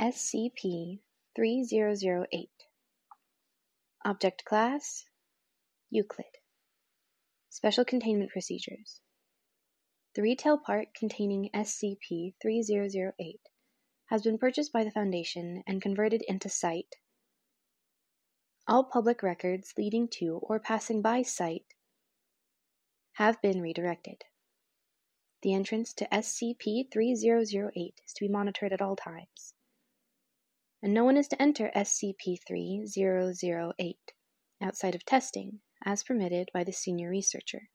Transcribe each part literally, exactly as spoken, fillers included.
S C P three zero zero eight. Object Class Euclid. Special Containment Procedures. The retail part containing S C P three zero zero eight has been purchased by the Foundation and converted into site. All public records leading to or passing by site have been redirected. The entrance to S C P three zero zero eight is to be monitored at all times, and no one is to enter S C P three zero zero eight outside of testing as permitted by the senior researcher.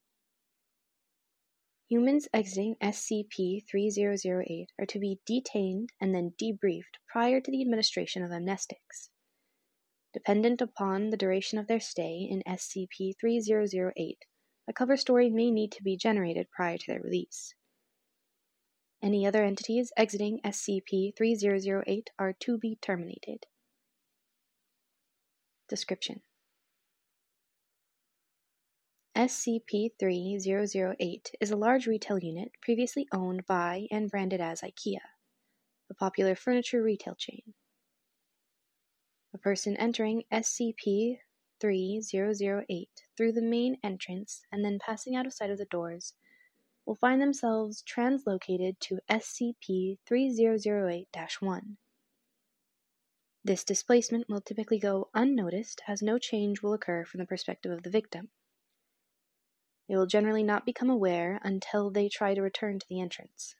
Humans exiting S C P three zero zero eight are to be detained and then debriefed prior to the administration of amnestics. Dependent upon the duration of their stay in S C P three zero zero eight, a cover story may need to be generated prior to their release. Any other entities exiting S C P three zero zero eight are to be terminated. Description: S C P three zero zero eight is a large retail unit previously owned by and branded as IKEA, a popular furniture retail chain. A person entering S C P three zero zero eight through the main entrance and then passing out of sight of the doors will find themselves translocated to S C P three zero zero eight dash one. This displacement will typically go unnoticed as no change will occur from the perspective of the victim. They will generally not become aware until they try to return to the entrance.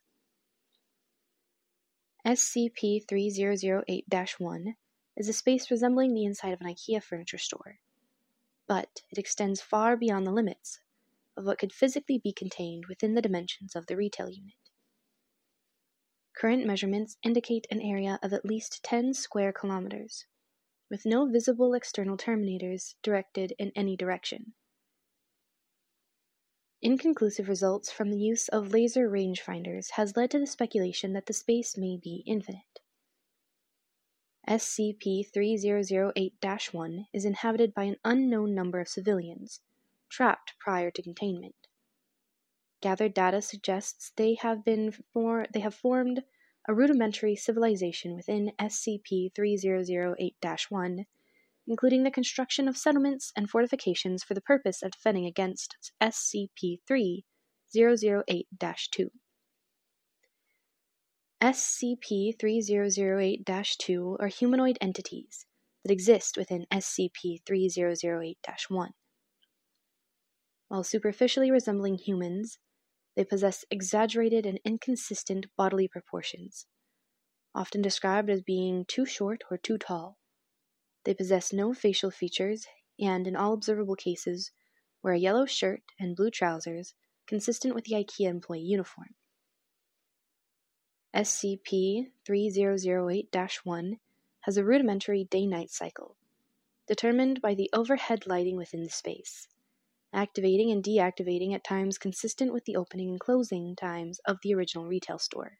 S C P three zero zero eight dash one is a space resembling the inside of an IKEA furniture store, but it extends far beyond the limits of what could physically be contained within the dimensions of the retail unit. Current measurements indicate an area of at least ten square kilometers, with no visible external terminators directed in any direction. Inconclusive results from the use of laser rangefinders has led to the speculation that the space may be infinite. S C P three zero zero eight dash one is inhabited by an unknown number of civilians, trapped prior to containment. Gathered data suggests they have been for, they have formed a rudimentary civilization within S C P three zero zero eight dash one, including the construction of settlements and fortifications for the purpose of defending against S C P three zero zero eight dash two. S C P three zero zero eight dash two are humanoid entities that exist within S C P three zero zero eight dash one. While superficially resembling humans, they possess exaggerated and inconsistent bodily proportions, often described as being too short or too tall. They possess no facial features and, in all observable cases, wear a yellow shirt and blue trousers consistent with the IKEA employee uniform. S C P three zero zero eight dash one has a rudimentary day-night cycle, determined by the overhead lighting within the space, activating and deactivating at times consistent with the opening and closing times of the original retail store.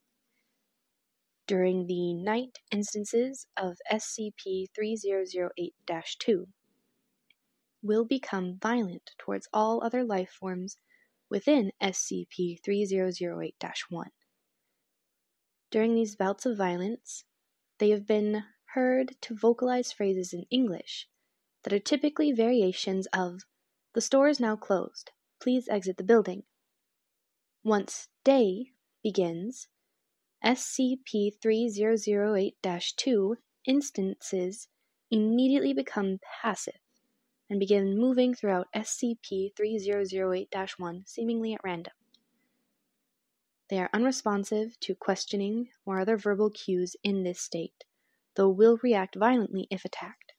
During the night instances of S C P three zero zero eight dash two will become violent towards all other life forms within S C P three zero zero eight dash one. During these bouts of violence, they have been heard to vocalize phrases in English that are typically variations of, "The store is now closed. Please exit the building." Once day begins, S C P three zero zero eight dash two instances immediately become passive and begin moving throughout S C P three zero zero eight dash one seemingly at random. They are unresponsive to questioning or other verbal cues in this state, though will react violently if attacked.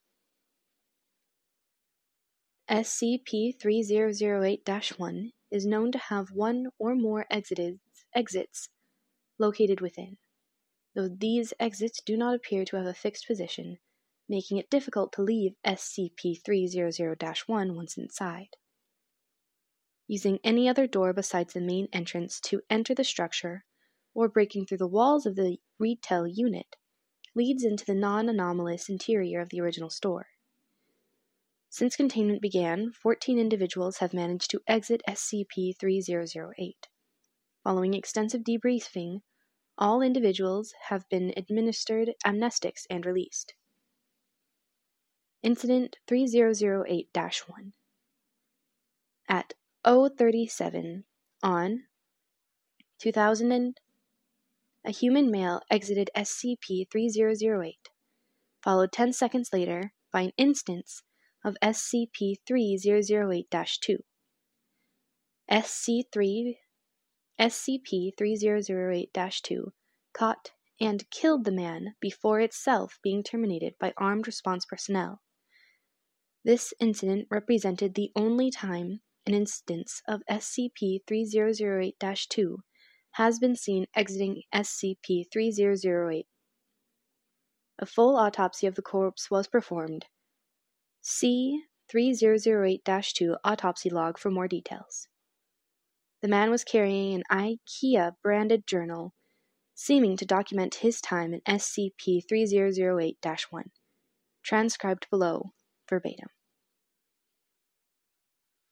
S C P three zero zero eight dash one is known to have one or more exits, exits located within, though these exits do not appear to have a fixed position, making it difficult to leave S C P three zero zero dash one once inside. Using any other door besides the main entrance to enter the structure, or breaking through the walls of the retail unit, leads into the non-anomalous interior of the original store. Since containment began, fourteen individuals have managed to exit S C P three zero zero eight. Following extensive debriefing, All individuals have been administered amnestics and released. Incident three zero zero eight dash one. At oh thirty-seven on two thousand, a human male exited S C P three zero zero eight, followed ten seconds later by an instance of S C P three zero zero eight dash two. S C P three zero zero eight dash two caught and killed the man before itself being terminated by armed response personnel. This incident represented the only time an instance of S C P three zero zero eight dash two has been seen exiting S C P three zero zero eight. A full autopsy of the corpse was performed. See three zero zero eight dash two autopsy log for more details. The man was carrying an IKEA-branded journal, seeming to document his time in S C P three zero zero eight dash one. Transcribed below, verbatim.